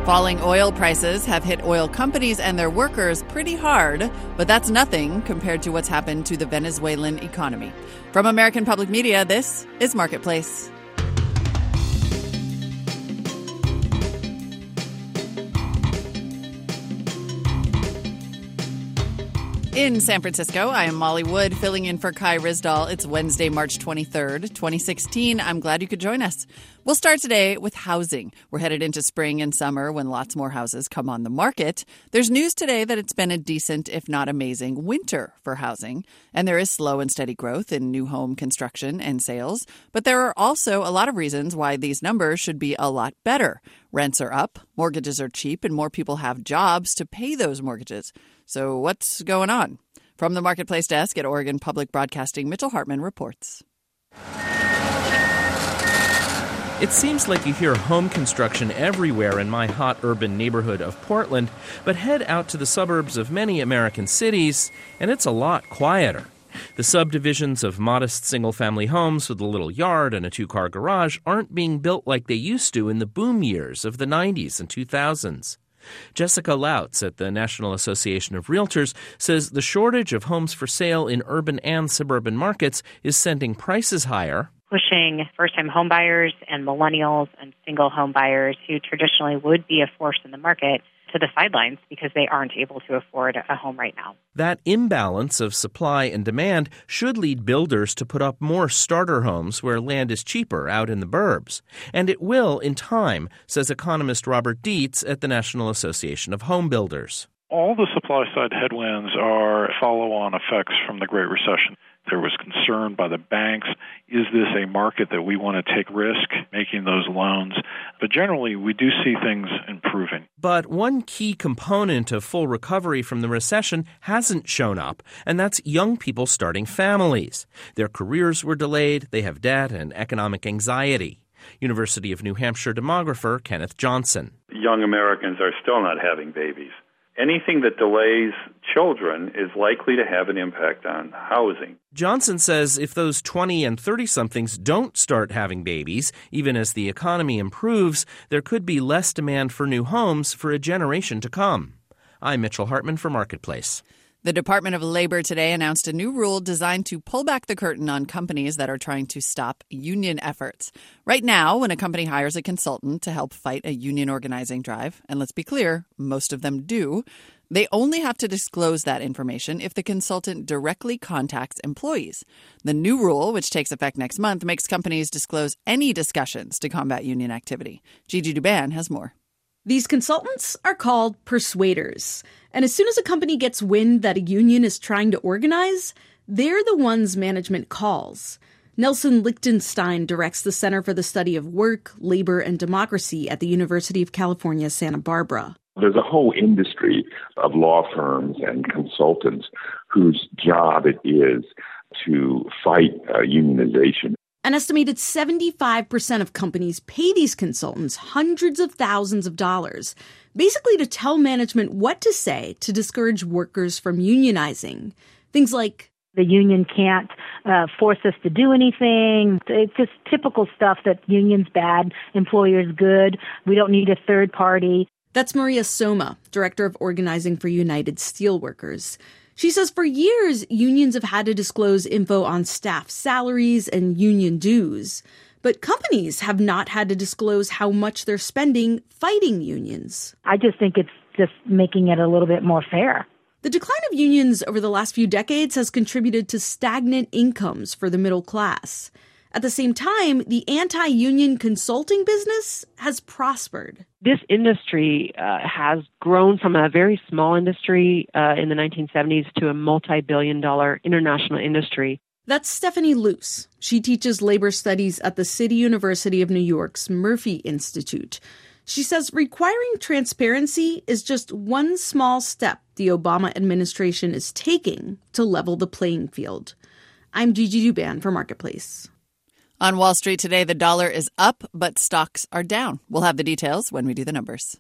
Falling oil prices have hit oil companies and their workers pretty hard, but that's nothing compared to what's happened to the Venezuelan economy. From American Public Media, this is Marketplace. In San Francisco, I am Molly Wood, filling in for Kai Ryssdal. It's Wednesday, March 23rd, 2016. I'm glad you could join us. We'll start today with housing. We're headed into spring and summer when lots more houses come on the market. There's news today that it's been a decent, if not amazing, winter for housing. And there is slow and steady growth in new home construction and sales. But there are also a lot of reasons why these numbers should be a lot better. Rents are up, mortgages are cheap, and more people have jobs to pay those mortgages. So what's going on? From the Marketplace desk at Oregon Public Broadcasting, Mitchell Hartman reports. It seems like you hear home construction everywhere in my hot urban neighborhood of Portland, but head out to the suburbs of many American cities, and it's a lot quieter. The subdivisions of modest single-family homes with a little yard and a two-car garage aren't being built like they used to in the boom years of the 90s and 2000s. Jessica Lautz at the National Association of Realtors says the shortage of homes for sale in urban and suburban markets is sending prices higher, pushing first-time home buyers and millennials and single home buyers who traditionally would be a force in the market to the sidelines because they aren't able to afford a home right now. That imbalance of supply and demand should lead builders to put up more starter homes where land is cheaper out in the burbs. And it will in time, says economist Robert Dietz at the National Association of Home Builders. All the supply-side headwinds are follow-on effects from the Great Recession. There was concern by the banks, is this a market that we want to take risk making those loans? But generally, we do see things improving. But one key component of full recovery from the recession hasn't shown up, and that's young people starting families. Their careers were delayed, they have debt and economic anxiety. University of New Hampshire demographer Kenneth Johnson. Young Americans are still not having babies. Anything that delays children is likely to have an impact on housing. Johnson says if those 20 and 30-somethings don't start having babies, even as the economy improves, there could be less demand for new homes for a generation to come. I'm Mitchell Hartman for Marketplace. The Department of Labor today announced a new rule designed to pull back the curtain on companies that are trying to stop union efforts. Right now, when a company hires a consultant to help fight a union organizing drive, and let's be clear, most of them do, they only have to disclose that information if the consultant directly contacts employees. The new rule, which takes effect next month, makes companies disclose any discussions to combat union activity. Gigi Douban has more. These consultants are called persuaders. And as soon as a company gets wind that a union is trying to organize, they're the ones management calls. Nelson Lichtenstein directs the Center for the Study of Work, Labor, and Democracy at the University of California, Santa Barbara. There's a whole industry of law firms and consultants whose job it is to fight unionization. An estimated 75% of companies pay these consultants hundreds of thousands of dollars, basically to tell management what to say to discourage workers from unionizing. Things like, the union can't force us to do anything. It's just typical stuff that union's bad, employer's good, we don't need a third party. That's Maria Soma, Director of Organizing for United Steelworkers. She says for years, unions have had to disclose info on staff salaries and union dues. But companies have not had to disclose how much they're spending fighting unions. I just think it's just making it a little bit more fair. The decline of unions over the last few decades has contributed to stagnant incomes for the middle class. At the same time, the anti-union consulting business has prospered. This industry has grown from a very small industry in the 1970s to a multi-billion-dollar international industry. That's Stephanie Luce. She teaches labor studies at the City University of New York's Murphy Institute. She says requiring transparency is just one small step the Obama administration is taking to level the playing field. I'm Gigi Douban for Marketplace. On Wall Street today, the dollar is up, but stocks are down. We'll have the details when we do the numbers.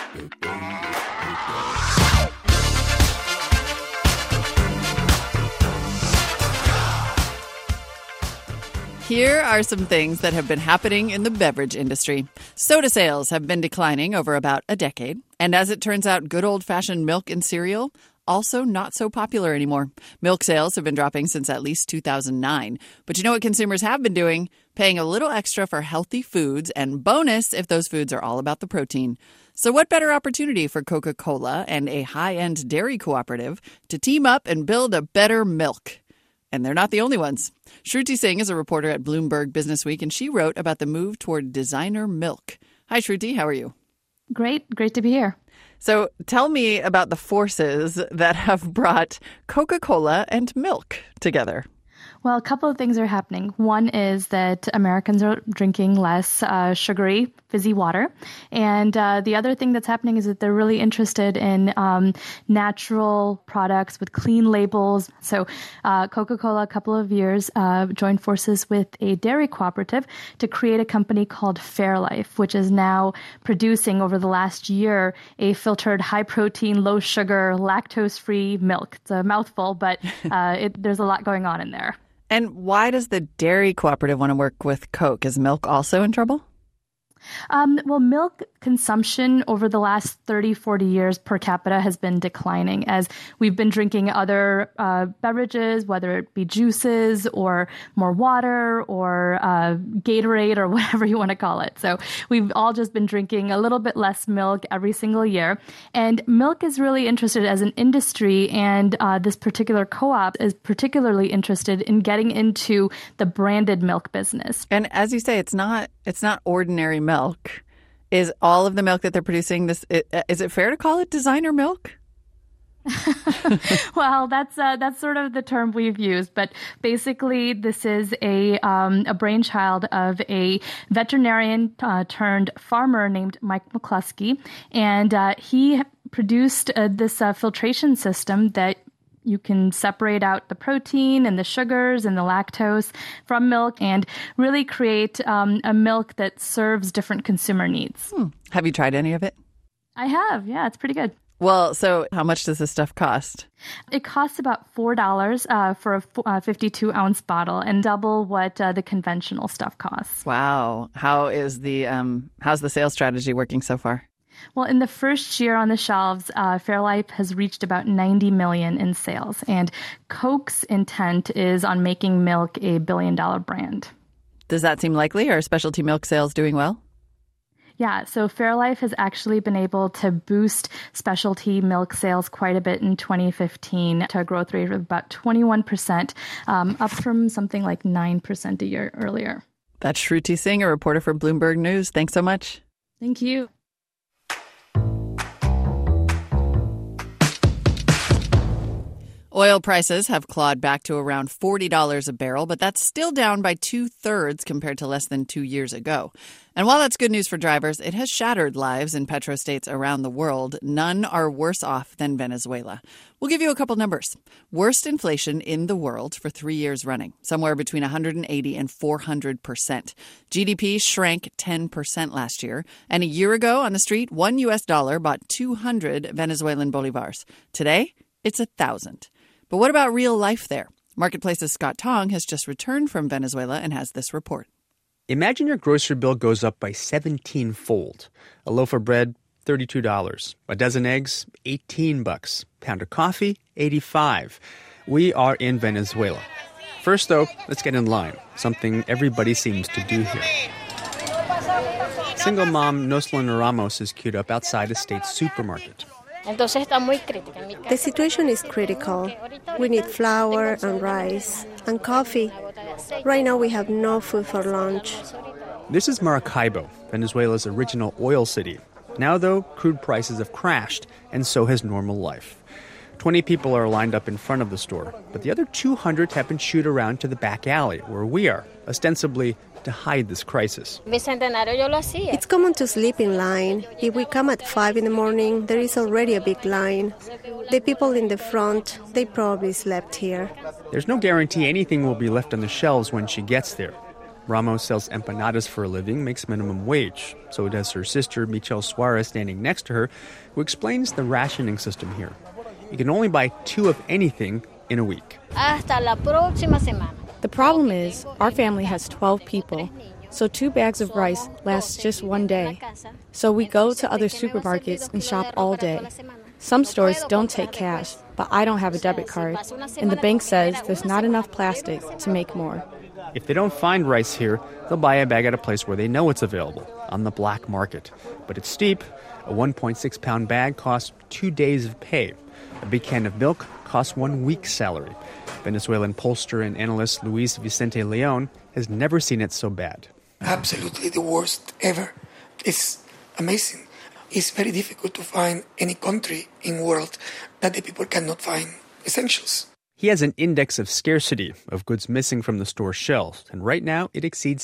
Here are some things that have been happening in the beverage industry. Soda sales have been declining over about a decade. And as it turns out, good old-fashioned milk and cereal, also not so popular anymore. Milk sales have been dropping since at least 2009. But you know what consumers have been doing? Paying a little extra for healthy foods, and bonus if those foods are all about the protein. So what better opportunity for Coca-Cola and a high-end dairy cooperative to team up and build a better milk? And they're not the only ones. Shruti Singh is a reporter at Bloomberg Businessweek, and she wrote about the move toward designer milk. Hi, Shruti. How are you? Great to be here. So tell me about the forces that have brought Coca-Cola and milk together. Well, a couple of things are happening. One is that Americans are drinking less sugary, fizzy water. And the other thing that's happening is that they're really interested in natural products with clean labels. So Coca-Cola, a couple of years, joined forces with a dairy cooperative to create a company called Fairlife, which is now producing over the last year a filtered, high-protein, low-sugar, lactose-free milk. It's a mouthful, but there's a lot going on in there. And why does the dairy cooperative want to work with Coke? Is milk also in trouble? Well, milk consumption over the last 30, 40 years per capita has been declining as we've been drinking other beverages, whether it be juices or more water or Gatorade or whatever you want to call it. So we've all just been drinking a little bit less milk every single year. And milk is really interested as an industry, and this particular co-op is particularly interested in getting into the branded milk business. And as you say, it's not ordinary milk. Is all of the milk that they're producing this? Is it fair to call it designer milk? Well, that's sort of the term we've used, but basically, this is a brainchild of a veterinarian turned farmer named Mike McCluskey, and he produced this filtration system that you can separate out the protein and the sugars and the lactose from milk and really create a milk that serves different consumer needs. Have you tried any of it? I have. Yeah, it's pretty good. Well, so how much does this stuff cost? It costs about $4 for a 52-ounce bottle and double what the conventional stuff costs. Wow. How's the sales strategy working so far? Well, in the first year on the shelves, Fairlife has reached about $90 million in sales, and Coke's intent is on making milk a billion-dollar brand. Does that seem likely? Are specialty milk sales doing well? Yeah, so Fairlife has actually been able to boost specialty milk sales quite a bit in 2015 to a growth rate of about 21%, up from something like 9% a year earlier. That's Shruti Singh, a reporter for Bloomberg News. Thanks so much. Thank you. Oil prices have clawed back to around $40 a barrel, but that's still down by 2/3 compared to less than 2 years ago. And while that's good news for drivers, it has shattered lives in petrostates around the world. None are worse off than Venezuela. We'll give you a couple numbers. Worst inflation in the world for 3 years running, somewhere between 180 and 400%. GDP shrank 10% last year. And a year ago on the street, $1 bought 200 Venezuelan bolivars. Today, it's 1,000. But what about real life there? Marketplace's Scott Tong has just returned from Venezuela and has this report. Imagine your grocery bill goes up by 17-fold. A loaf of bread, $32. A dozen eggs, $18. Pound of coffee, $85. We are in Venezuela. First, though, let's get in line, something everybody seems to do here. Single mom Noslin Ramos is queued up outside a state supermarket. The situation is critical. We need flour and rice and coffee. Right now we have no food for lunch. This is Maracaibo, Venezuela's original oil city. Now, though, crude prices have crashed, and so has normal life. 20 people are lined up in front of the store, but the other 200 have been shooed around to the back alley where we are, ostensibly to hide this crisis. It's common to sleep in line. If we come at 5 in the morning, there is already a big line. The people in the front, they probably slept here. There's no guarantee anything will be left on the shelves when she gets there. Ramos sells empanadas for a living, makes minimum wage. So does her sister, Michelle Suarez, standing next to her, who explains the rationing system here. You can only buy 2 of anything in a week. Hasta la próxima semana. The problem is, our family has 12 people, so 2 bags of rice lasts just 1 day. So we go to other supermarkets and shop all day. Some stores don't take cash, but I don't have a debit card, and the bank says there's not enough plastic to make more. If they don't find rice here, they'll buy a bag at a place where they know it's available, on the black market. But it's steep. A 1.6-pound bag costs 2 days of pay. A big can of milk costs 1 week's salary. Venezuelan pollster and analyst Luis Vicente Leon has never seen it so bad. Absolutely the worst ever. It's amazing. It's very difficult to find any country in the world that the people cannot find essentials. He has an index of scarcity of goods missing from the store shelves, and right now it exceeds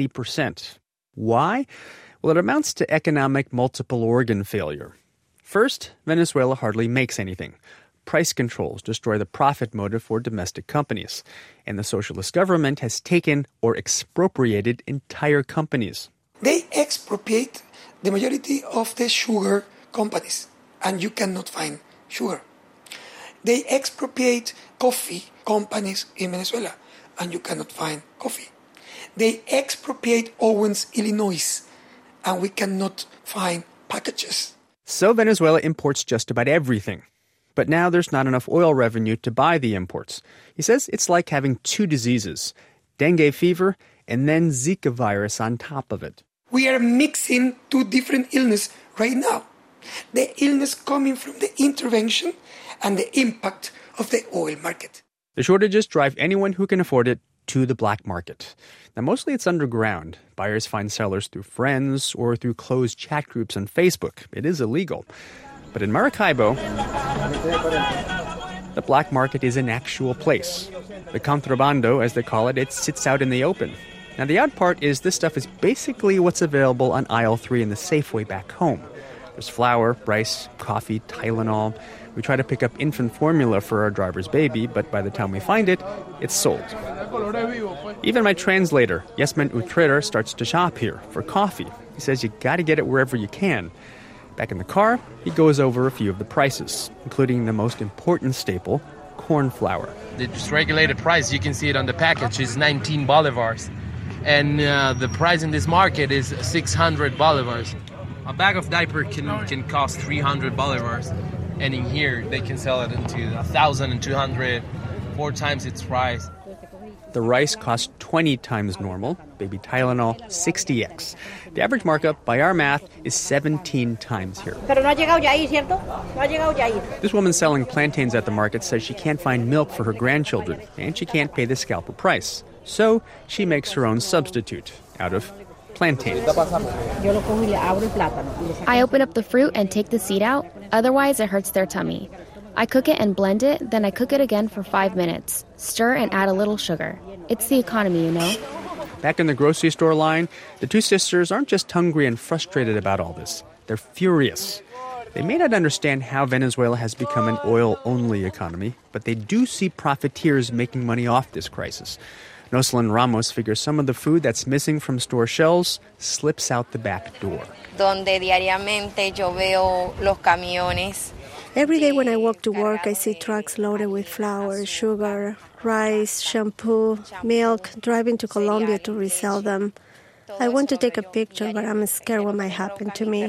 70%. Why? Well, it amounts to economic multiple organ failure. First, Venezuela hardly makes anything. Price controls destroy the profit motive for domestic companies, and the socialist government has taken or expropriated entire companies. They expropriate the majority of the sugar companies, and you cannot find sugar. They expropriate coffee companies in Venezuela, and you cannot find coffee. They expropriate Owens, Illinois, and we cannot find packages. So Venezuela imports just about everything. But now there's not enough oil revenue to buy the imports. He says it's like having 2 diseases, dengue fever and then Zika virus on top of it. We are mixing 2 different illnesses right now. The illness coming from the intervention and the impact of the oil market. The shortages drive anyone who can afford it to the black market. Now, mostly it's underground. Buyers find sellers through friends or through closed chat groups on Facebook. It is illegal. But in Maracaibo, the black market is an actual place. The contrabando, as they call it, it sits out in the open. Now, the odd part is this stuff is basically what's available on aisle 3 in the Safeway back home. There's flour, rice, coffee, Tylenol. We try to pick up infant formula for our driver's baby, but by the time we find it, it's sold. Even my translator, Yasmin Utrera, starts to shop here for coffee. He says you got to get it wherever you can. Back in the car, he goes over a few of the prices, including the most important staple, corn flour. The regulated price, you can see it on the package, is 19 bolivars. And the price in this market is 600 bolivars. A bag of diaper can cost 300 bolivars. And in here, they can sell it into 1,200, 4 times its price. The rice costs 20 times normal, baby Tylenol 60x. The average markup, by our math, is 17 times here. This woman selling plantains at the market says she can't find milk for her grandchildren, and she can't pay the scalper price. So she makes her own substitute out of plantains. I open up the fruit and take the seed out, otherwise it hurts their tummy. I cook it and blend it, then I cook it again for 5 minutes. Stir and add a little sugar. It's the economy, you know. Back in the grocery store line, the 2 sisters aren't just hungry and frustrated about all this. They're furious. They may not understand how Venezuela has become an oil-only economy, but they do see profiteers making money off this crisis. Nocelyn Ramos figures some of the food that's missing from store shelves slips out the back door. Donde diariamente yo veo los camiones. Every day when I walk to work, I see trucks loaded with flour, sugar, rice, shampoo, milk, driving to Colombia to resell them. I want to take a picture, but I'm scared what might happen to me.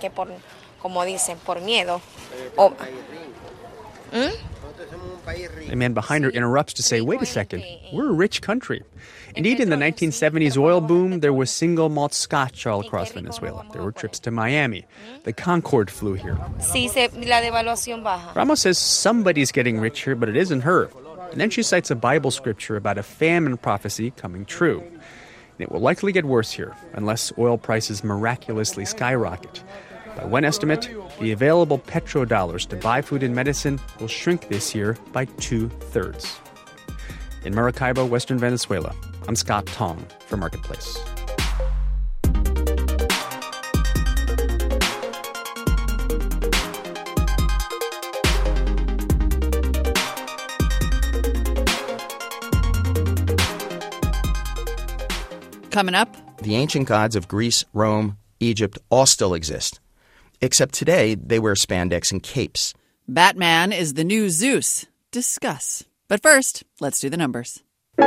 The man behind her interrupts to say, wait a second, we're a rich country. Indeed, in the 1970s oil boom, there was single malt scotch all across Venezuela. There were trips to Miami. The Concorde flew here. Ramos says somebody's getting rich here, but it isn't her. And then she cites a Bible scripture about a famine prophecy coming true. And it will likely get worse here, unless oil prices miraculously skyrocket. By one estimate, the available petrodollars to buy food and medicine will shrink this year by 2/3. In Maracaibo, Western Venezuela, I'm Scott Tong for Marketplace. Coming up, the ancient gods of Greece, Rome, Egypt all still exist. Except today, they wear spandex and capes. Batman is the new Zeus. Discuss. But first, let's do the numbers.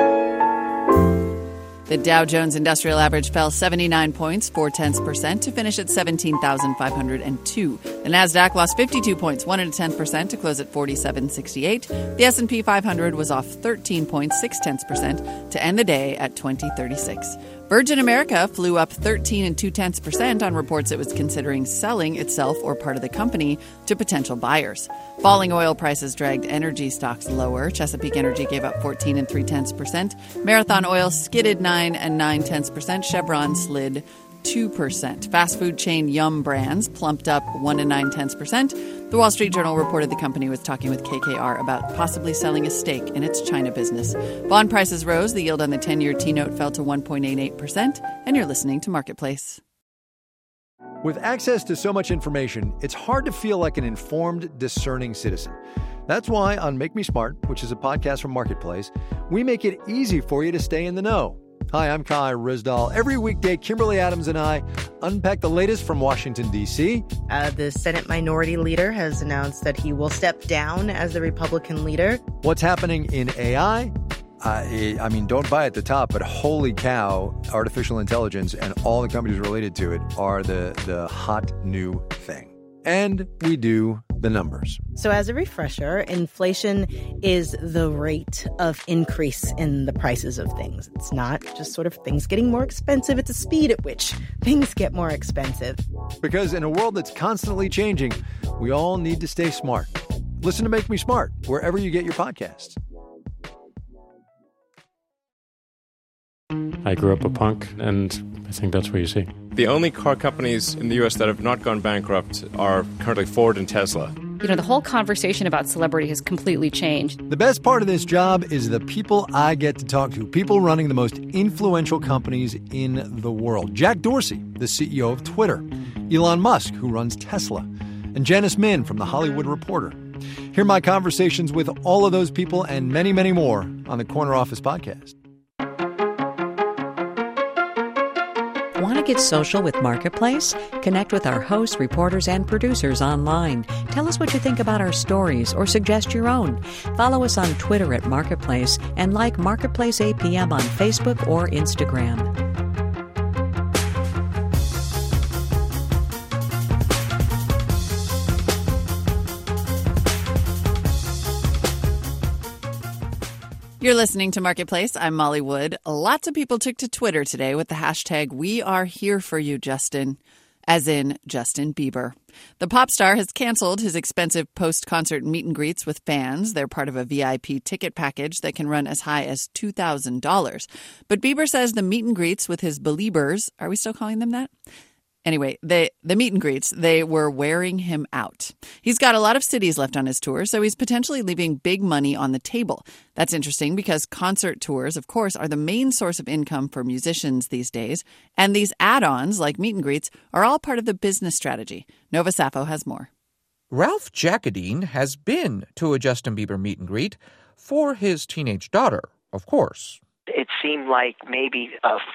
The Dow Jones Industrial Average fell 79 points, 0.4%, to finish at 17,502. The Nasdaq lost 52 points, 1.1%, to close at 4768. The S&P 500 was off 13 points, 0.6%, to end the day at 2036. Virgin America flew up 13.2% on reports it was considering selling itself or part of the company to potential buyers. Falling oil prices dragged energy stocks lower. Chesapeake Energy gave up 14.3%. Marathon Oil skidded 9.9%. Chevron slid 2%. Fast food chain Yum Brands plumped up 1.9%. The Wall Street Journal reported the company was talking with KKR about possibly selling a stake in its China business. Bond prices rose. The yield on the 10-year T-note fell to 1.88%. And you're listening to Marketplace. With access to so much information, it's hard to feel like an informed, discerning citizen. That's why on Make Me Smart, which is a podcast from Marketplace, we make it easy for you to stay in the know. Hi, I'm Kai Ryssdal. Every weekday, Kimberly Adams and I unpack the latest from Washington, D.C. The Senate Minority Leader has announced that he will step down as the Republican leader. What's happening in AI? I mean, don't buy at the top, but holy cow, artificial intelligence and all the companies related to it are the hot new thing. And we do the numbers. So as a refresher, inflation is the rate of increase in the prices of things. It's not just sort of things getting more expensive. It's a speed at which things get more expensive. Because in a world that's constantly changing, we all need to stay smart. Listen to Make Me Smart wherever you get your podcasts. I grew up a punk, and I think that's what you see. The only car companies in the U.S. that have not gone bankrupt are currently Ford and Tesla. You know, the whole conversation about celebrity has completely changed. The best part of this job is the people I get to talk to, people running the most influential companies in the world. Jack Dorsey, the CEO of Twitter, Elon Musk, who runs Tesla, and Janice Min from The Hollywood Reporter. Hear my conversations with all of those people and many, many more on the Corner Office podcast. Want to get social with Marketplace? Connect with our hosts, reporters, and producers online. Tell us what you think about our stories or suggest your own. Follow us on Twitter at Marketplace and like Marketplace APM on Facebook or Instagram. You're listening to Marketplace. I'm Molly Wood. Lots of people took to Twitter today with the hashtag We Are Here For You, Justin, as in Justin Bieber. The pop star has canceled his expensive post-concert meet and greets with fans. They're part of a VIP ticket package that can run as high as $2,000. But Bieber says the meet and greets with his Beliebers, are we still calling them that? Anyway, the meet and greets, they were wearing him out. He's got a lot of cities left on his tour, so he's potentially leaving big money on the table. That's interesting because concert tours, of course, are the main source of income for musicians these days. And these add-ons, like meet and greets, are all part of the business strategy. Nova Sappho has more. Ralph Jacquedine has been to a Justin Bieber meet and greet for his teenage daughter, of course. It seemed like maybe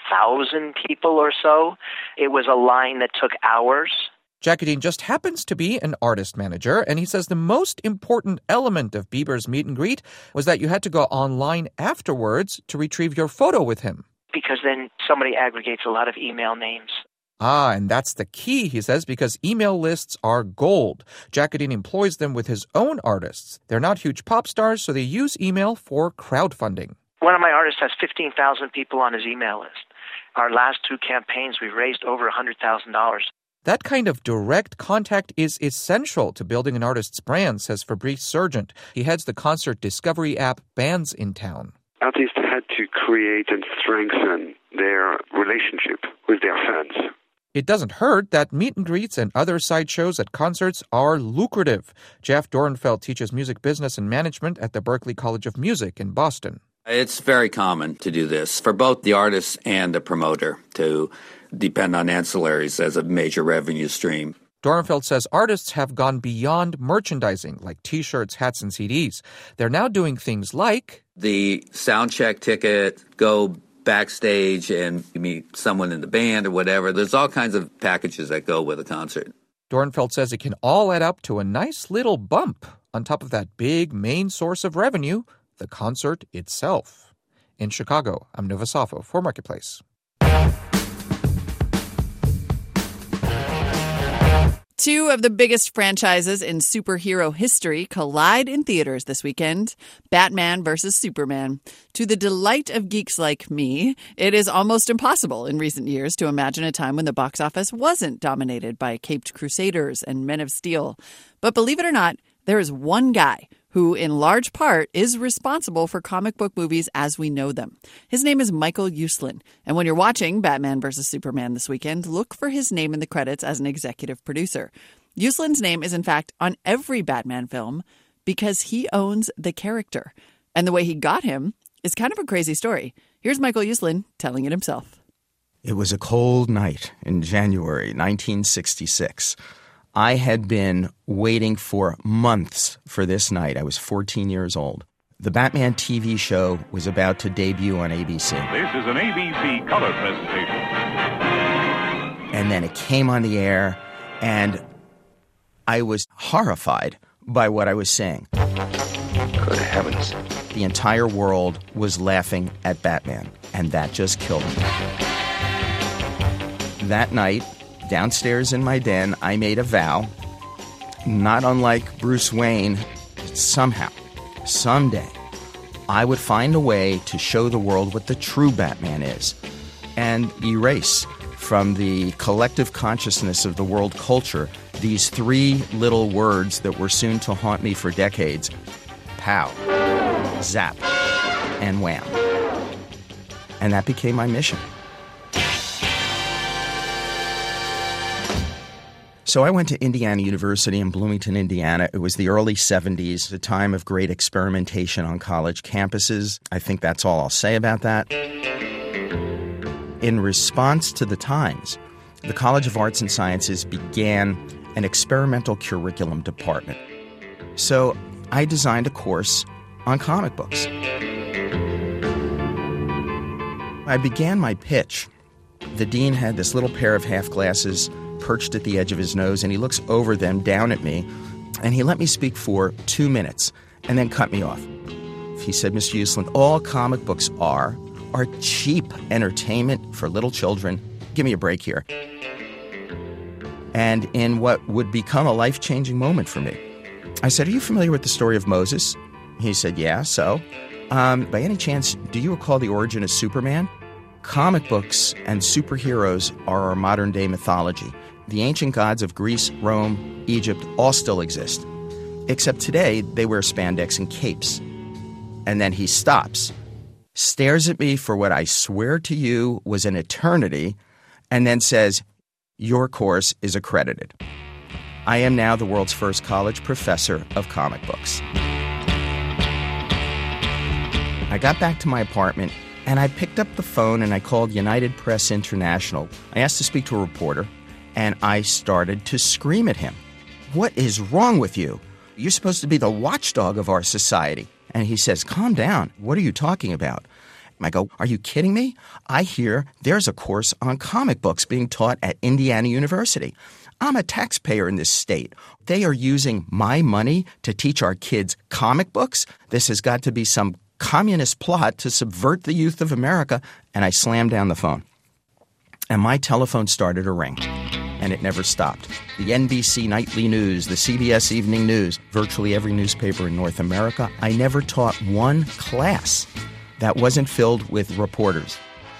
1,000 people or so. It was a line that took hours. Jacquedine just happens to be an artist manager, and he says the most important element of Bieber's meet and greet was that you had to go online afterwards to retrieve your photo with him. Because then somebody aggregates a lot of email names. And that's the key, he says, because email lists are gold. Jacquedine employs them with his own artists. They're not huge pop stars, so they use email for crowdfunding. One of my artists has 15,000 people on his email list. Our last two campaigns, we've raised over $100,000. That kind of direct contact is essential to building an artist's brand, says Fabrice Sergent. He heads the concert discovery app Bands in Town. Artists had to create and strengthen their relationship with their fans. It doesn't hurt that meet and greets and other sideshows at concerts are lucrative. Jeff Dornfeld teaches music business and management at the Berklee College of Music in Boston. It's very common to do this for both the artist and the promoter to depend on ancillaries as a major revenue stream. Dornfeld says artists have gone beyond merchandising, like T-shirts, hats, and CDs. They're now doing things like the soundcheck ticket, go backstage and you meet someone in the band or whatever. There's all kinds of packages that go with a concert. Dornfeld says it can all add up to a nice little bump on top of that big main source of revenue, the concert itself. In Chicago, I'm Nova Safo for Marketplace. Two of the biggest franchises in superhero history collide in theaters this weekend. Batman versus Superman. To the delight of geeks like me, it is almost impossible in recent years to imagine a time when the box office wasn't dominated by caped crusaders and Men of Steel. But believe it or not, there is one guy who, in large part, is responsible for comic book movies as we know them. His name is Michael Uslan. And when you're watching Batman vs. Superman this weekend, look for his name in the credits as an executive producer. Uslan's name is, in fact, on every Batman film because he owns the character. And the way he got him is kind of a crazy story. Here's Michael Uslan telling it himself. It was a cold night in January 1966. I had been waiting for months for this night. I was 14 years old. The Batman TV show was about to debut on ABC. This is an ABC color presentation. And then it came on the air, and I was horrified by what I was seeing. Good heavens. The entire world was laughing at Batman, and that just killed me. That night, downstairs in my den, I made a vow, not unlike Bruce Wayne, somehow, someday, I would find a way to show the world what the true Batman is and erase from the collective consciousness of the world culture these three little words that were soon to haunt me for decades: pow, zap, and wham. And that became my mission. So I went to Indiana University in Bloomington, Indiana. It was the early 70s, a time of great experimentation on college campuses. I think that's all I'll say about that. In response to the times, the College of Arts and Sciences began an experimental curriculum department. So I designed a course on comic books. I began my pitch. The dean had this little pair of half glasses perched at the edge of his nose, and he looks over them, down at me, and he let me speak for 2 minutes and then cut me off. He said, Mr. Uslan, all comic books are cheap entertainment for little children. Give me a break here. And in what would become a life-changing moment for me, I said, are you familiar with the story of Moses? He said, yeah, so? By any chance, do you recall the origin of Superman? Comic books and superheroes are our modern-day mythology. The ancient gods of Greece, Rome, Egypt all still exist. Except today, they wear spandex and capes. And then he stops, stares at me for what I swear to you was an eternity, and then says, your course is accredited. I am now the world's first college professor of comic books. I got back to my apartment, and I picked up the phone and I called United Press International. I asked to speak to a reporter, and I started to scream at him. What is wrong with you? You're supposed to be the watchdog of our society. And he says, calm down. What are you talking about? I go, are you kidding me? I hear there's a course on comic books being taught at Indiana University. I'm a taxpayer in this state. They are using my money to teach our kids comic books? This has got to be some communist plot to subvert the youth of America. And I slammed down the phone. And my telephone started to ring. And it never stopped. The NBC Nightly News, the CBS Evening News, virtually every newspaper in North America. I never taught one class that wasn't filled with reporters.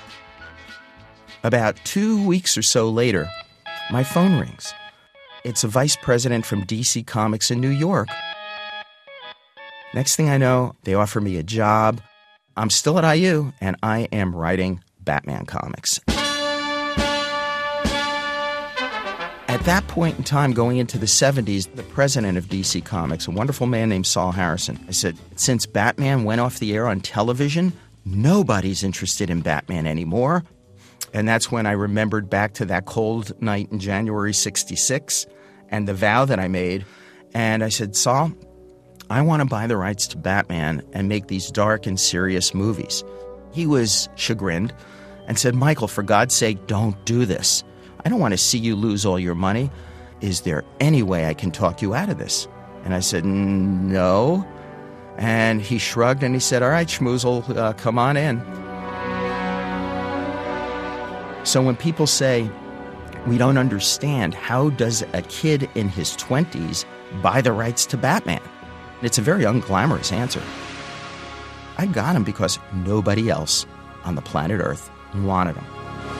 About 2 weeks or so later, my phone rings. It's a vice president from DC Comics in New York. Next thing I know, they offer me a job. I'm still at IU, and I am writing Batman comics. At that point in time, going into the 70s, the president of DC Comics, a wonderful man named Saul Harrison, I said, since Batman went off the air on television, nobody's interested in Batman anymore. And that's when I remembered back to that cold night in January 66 and the vow that I made. And I said, Saul, I want to buy the rights to Batman and make these dark and serious movies. He was chagrined and said, Michael, for God's sake, don't do this. I don't want to see you lose all your money. Is there any way I can talk you out of this? And I said, no. And he shrugged and he said, all right, Schmoozle, come on in. So when people say, we don't understand, how does a kid in his 20s buy the rights to Batman? It's a very unglamorous answer. I got him because nobody else on the planet Earth wanted him.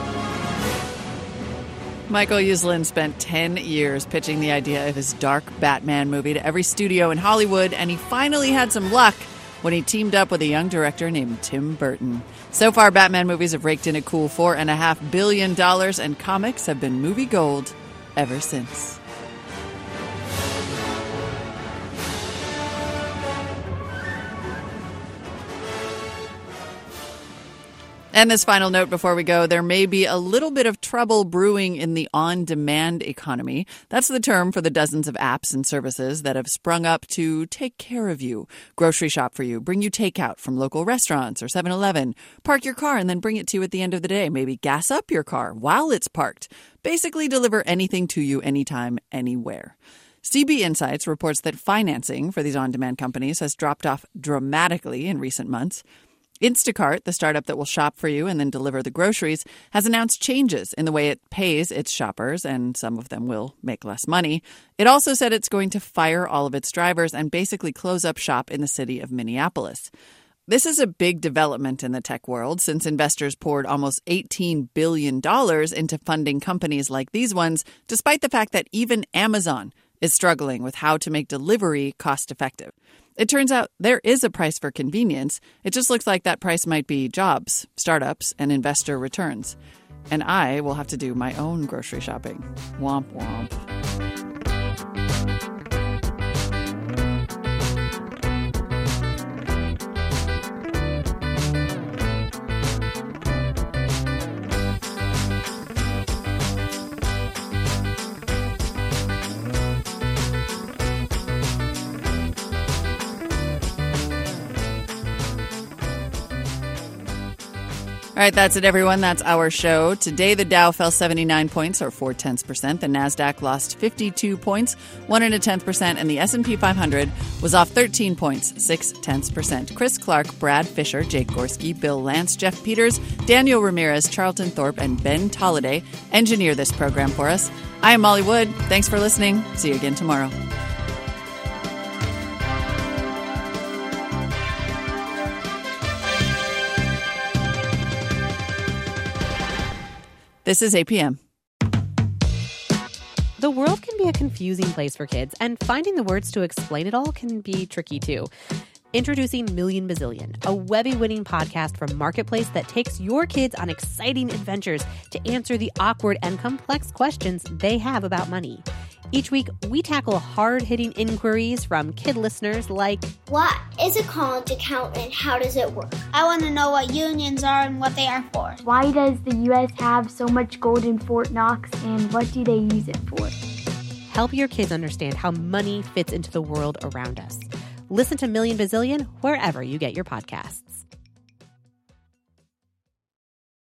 Michael Uslan spent 10 years pitching the idea of his dark Batman movie to every studio in Hollywood, and he finally had some luck when he teamed up with a young director named Tim Burton. So far, Batman movies have raked in a cool $4.5 billion, and comics have been movie gold ever since. And this final note before we go, there may be a little bit of trouble brewing in the on-demand economy. That's the term for the dozens of apps and services that have sprung up to take care of you, grocery shop for you, bring you takeout from local restaurants or 7-Eleven, park your car and then bring it to you at the end of the day, maybe gas up your car while it's parked, basically deliver anything to you anytime, anywhere. CB Insights reports that financing for these on-demand companies has dropped off dramatically in recent months. Instacart, the startup that will shop for you and then deliver the groceries, has announced changes in the way it pays its shoppers, and some of them will make less money. It also said it's going to fire all of its drivers and basically close up shop in the city of Minneapolis. This is a big development in the tech world since investors poured almost $18 billion into funding companies like these ones, despite the fact that even Amazon is struggling with how to make delivery cost-effective. It turns out there is a price for convenience. It just looks like that price might be jobs, startups, and investor returns. And I will have to do my own grocery shopping. Womp womp. All right, that's it, everyone. That's our show. Today, the Dow fell 79 points, or 0.4%. The NASDAQ lost 52 points, 1.1%, and the S&P 500 was off 13 points, 0.6%. Chris Clark, Brad Fisher, Jake Gorski, Bill Lance, Jeff Peters, Daniel Ramirez, Charlton Thorpe, and Ben Tolliday engineer this program for us. I am Molly Wood. Thanks for listening. See you again tomorrow. This is APM. The world can be a confusing place for kids, and finding the words to explain it all can be tricky too. Introducing Million Bazillion, a Webby-winning podcast from Marketplace that takes your kids on exciting adventures to answer the awkward and complex questions they have about money. Each week, we tackle hard-hitting inquiries from kid listeners like, what is a college account and how does it work? I want to know what unions are and what they are for. Why does the U.S. have so much gold in Fort Knox and what do they use it for? Help your kids understand how money fits into the world around us. Listen to Million Bazillion wherever you get your podcasts.